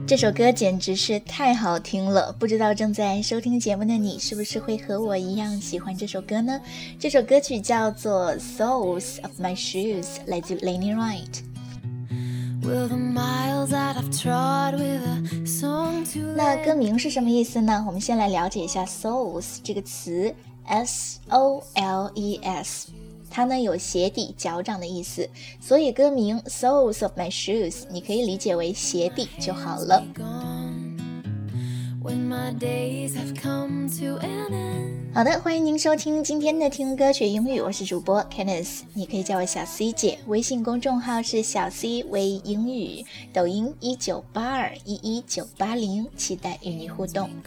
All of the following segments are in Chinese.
这首歌简直是太好听了，不知道正在收听节目的你是不是会和我一样喜欢这首歌呢？这首歌曲叫做 Soles of My Shoes， 来自 Lany Wright。那歌名是什么意思呢？我们先来了解一下 soles 这个词 S-O-L-E-S， 它呢有鞋底脚掌的意思，所以歌名 Soles of My Shoes 你可以理解为鞋底就好了。好的，欢迎您收听今天的听歌学英语，我是主播 Kenneth， 你可以叫我小 C 姐，微信公众号是小 C 微英语，抖音1982111980，期待与你互动。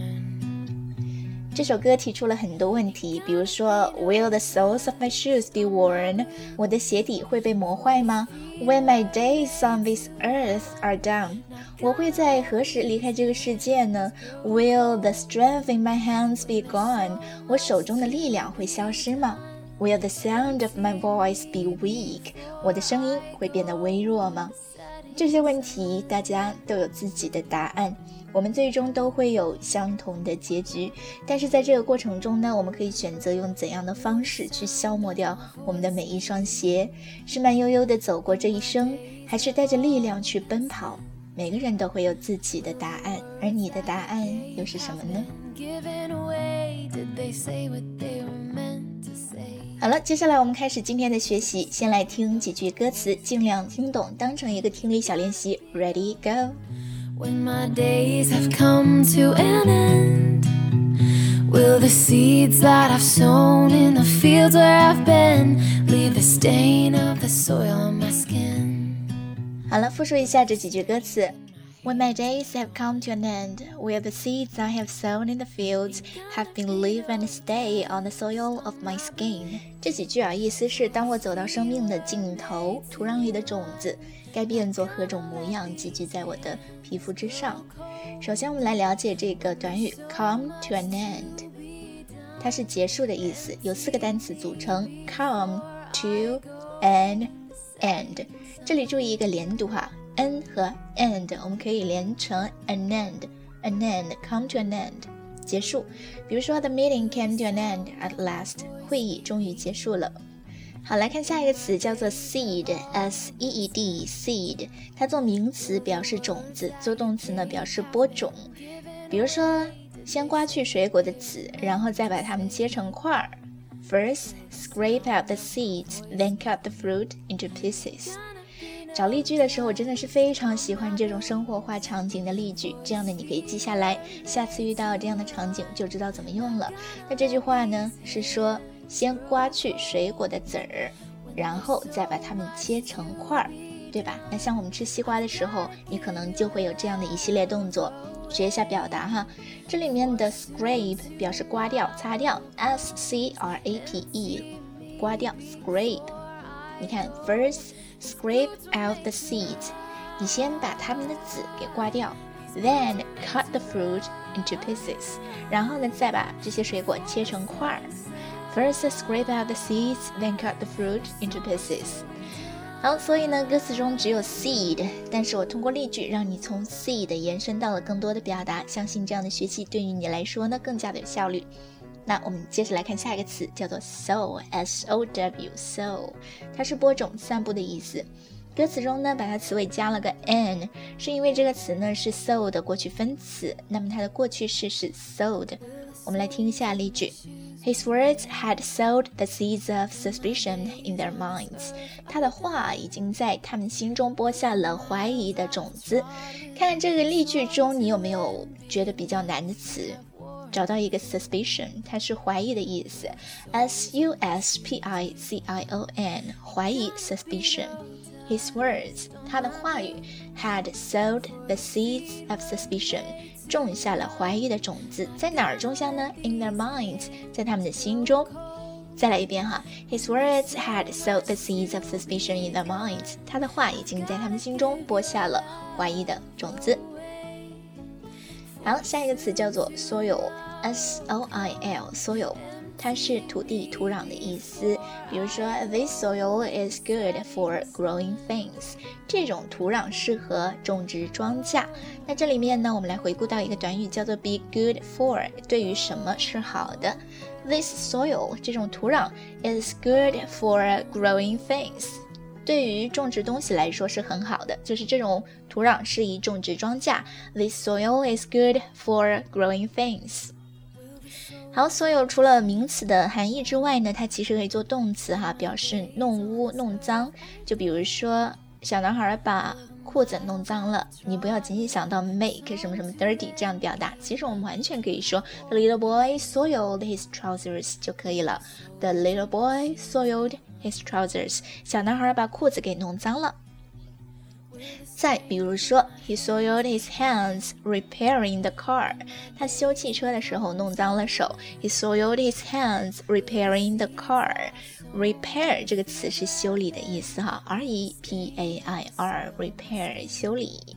这首歌提出了很多问题，比如说 Will the soles of my shoes be worn？ 我的鞋底会被磨坏吗？ When my days on this earth are done， 我会在何时离开这个世界呢？ Will the strength in my hands be gone？ 我手中的力量会消失吗？ Will the sound of my voice be weak？ 我的声音会变得微弱吗？这些问题大家都有自己的答案，我们最终都会有相同的结局，但是在这个过程中呢，我们可以选择用怎样的方式去消磨掉我们的每一双鞋，是慢悠悠地走过这一生，还是带着力量去奔跑？每个人都会有自己的答案，而你的答案又是什么呢？好了，接下来我们开始今天的学习，先来听几句歌词，尽量听懂，当成一个听力小练习。 Ready, go! When my days have come to an end, will the seeds that I've sown in the fields where I've been leave the stain of the soil on my skin? 好了，复述一下这几句歌词。When my days have come to an end, will the seeds I have sown in the fields have been leave and stay on the soil of my skin? 这几句意思是当我走到生命的尽头，土壤里的种子该变作何种模样，寄居在我的皮肤之上。首先我们来了解这个短语 come to an end， 它是结束的意思，由4个单词组成 come to an end。 这里注意一个连读N 和 end 我们可以连成 an end come to an end 结束。比如说 The meeting came to an end at last， 会议终于结束了。好，来看下一个词叫做 seed， S-E-E-D seed， 它做名词表示种子，做动词呢表示播种。比如说先刮去水果的籽，然后再把它们切成块。 First scrape out the seeds, then cut the fruit into pieces。找例句的时候，我真的是非常喜欢这种生活化场景的例句，这样的你可以记下来，下次遇到这样的场景就知道怎么用了。那这句话呢是说先刮去水果的籽儿，然后再把它们切成块，对吧？那像我们吃西瓜的时候，你可能就会有这样的一系列动作，学一下表达哈。这里面的 scrape 表示刮掉擦掉 S-C-R-A-P-E 刮掉 scrape。 你看 first scrape out the seeds， 你先把它们的籽给刮掉， then cut the fruit into pieces， 然后呢再把这些水果切成块。 First scrape out the seeds, then cut the fruit into pieces。 好，所以呢歌词中只有 seed， 但是我通过例句让你从 seed 延伸到了更多的表达，相信这样的学习对于你来说呢更加的有效率。那我们接着来看下一个词，叫做 sow， S-O-W sow， 它是播种散布的意思。歌词中呢把它词尾加了个 n， 是因为这个词呢是 sow 的过去分词，那么它的过去式是 sowed。 我们来听一下例句。 His words had sowed the seeds of suspicion in their minds。 他的话已经在他们心中播下了怀疑的种子。看这个例句中你有没有觉得比较难的词？找到一个 suspicion， 它是怀疑的意思 S-U-S-P-I-C-I-O-N 怀疑 suspicion。 His words 他的话语 had sowed the seeds of suspicion 种下了怀疑的种子，在哪儿种下呢？ In their minds 在他们的心中。再来一遍哈 His words had sowed the seeds of suspicion in their minds 他的话已经在他们心中播下了怀疑的种子。好，下一个词叫做 soil， S-O-I-L soil， 它是土地土壤的意思，比如说 This soil is good for growing things， 这种土壤适合种植庄稼。那这里面呢，我们来回顾到一个短语叫做 be good for， 对于什么是好的。This soil 这种土壤 is good for growing things， 对于种植东西来说是很好的，就是这种土壤适宜种植庄稼。This soil is good for growing things。 好，soil除了名词的含义之外呢，它其实可以做动词表示弄污弄脏。就比如说小男孩把裤子弄脏了，你不要仅仅想到 make 什么什么 dirty 这样表达，其实我们完全可以说 The little boy soiled his trousers 就可以了。 The little boy soiled his trousers， 小男孩把裤子给弄脏了。再比如说 He soiled his hands repairing the car， 他修汽车的时候弄脏了手。 He soiled his hands repairing the car。 Repair 这个词是修理的意思R-E-P-A-I-R repair 修理。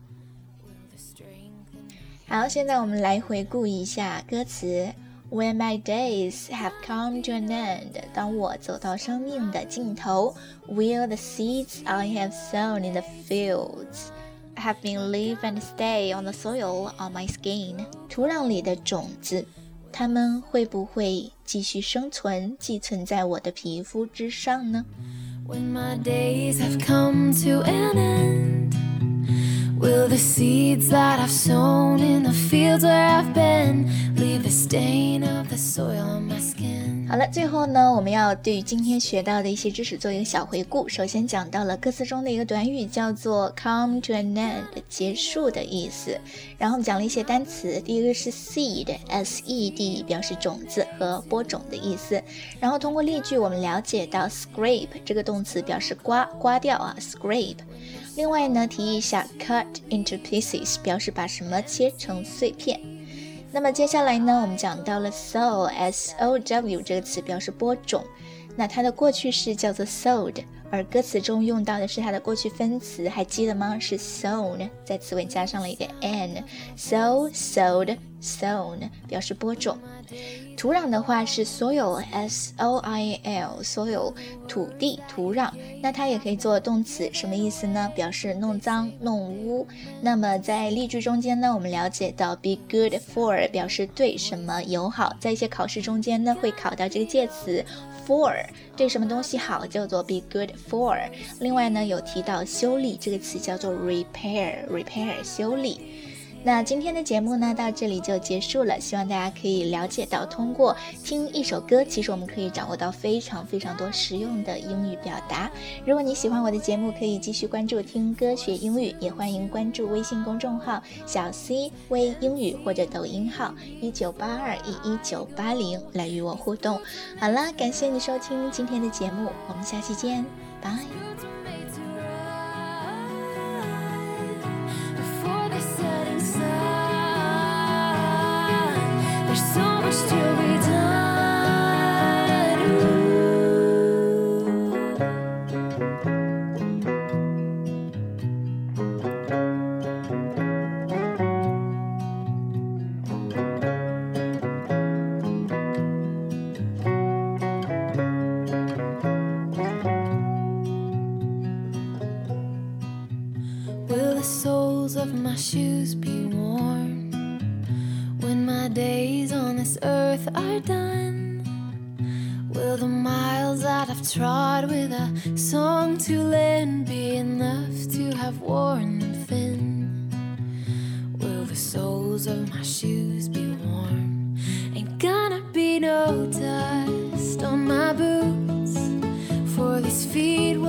好，现在我们来回顾一下歌词。When my days have come to an end， 当我走到生命的尽头。Will the seeds I have sown in the fields have been live and stay on the soil on my skin？ 土壤里的种子，它们会不会继续生存，寄存在我的皮肤之上呢？ When my days have come to an end, will the seeds that I've sown in the fields where I've been leave the stain of the soil on my skin？ 好了，最后呢，我们要对于今天学到的一些知识做一个小回顾。首先讲到了歌词中的一个短语叫做 come to an end， 结束的意思。然后我们讲了一些单词，第一个是 seed S-E-D 表示种子和播种的意思。然后通过例句我们了解到 scrape 这个动词表示刮掉scrape。另外呢，提一下 cut into pieces 表示把什么切成碎片。那么接下来呢，我们讲到了 sow S-O-W 这个词表示播种，那它的过去式叫做 sowed， 而歌词中用到的是它的过去分词，还记得吗？是 sown， 在词尾加上了一个 n， sow sowed sown 表示播种。土壤的话是 soil S-O-I-L soil 土地土壤，那它也可以做动词，什么意思呢？表示弄脏弄污。那么在例句中间呢，我们了解到 be good for 表示对什么友好，在一些考试中间呢会考到这个介词for， 对什么东西好叫做 be good for。 另外呢有提到修理这个词叫做 repair 修理。那今天的节目呢到这里就结束了，希望大家可以了解到通过听一首歌，其实我们可以掌握到非常非常多实用的英语表达。如果你喜欢我的节目，可以继续关注听歌学英语，也欢迎关注微信公众号小 C 微英语或者抖音号1982111980来与我互动。好了，感谢你收听今天的节目，我们下期见，拜。 There's so much to be done. Will the soles of my shoes be warm when my days on this earth are done? Will the miles that I've trod with a song to lend be enough to have worn them thin? Will the soles of my shoes be warm? Ain't gonna be no dust on my boots, for these feet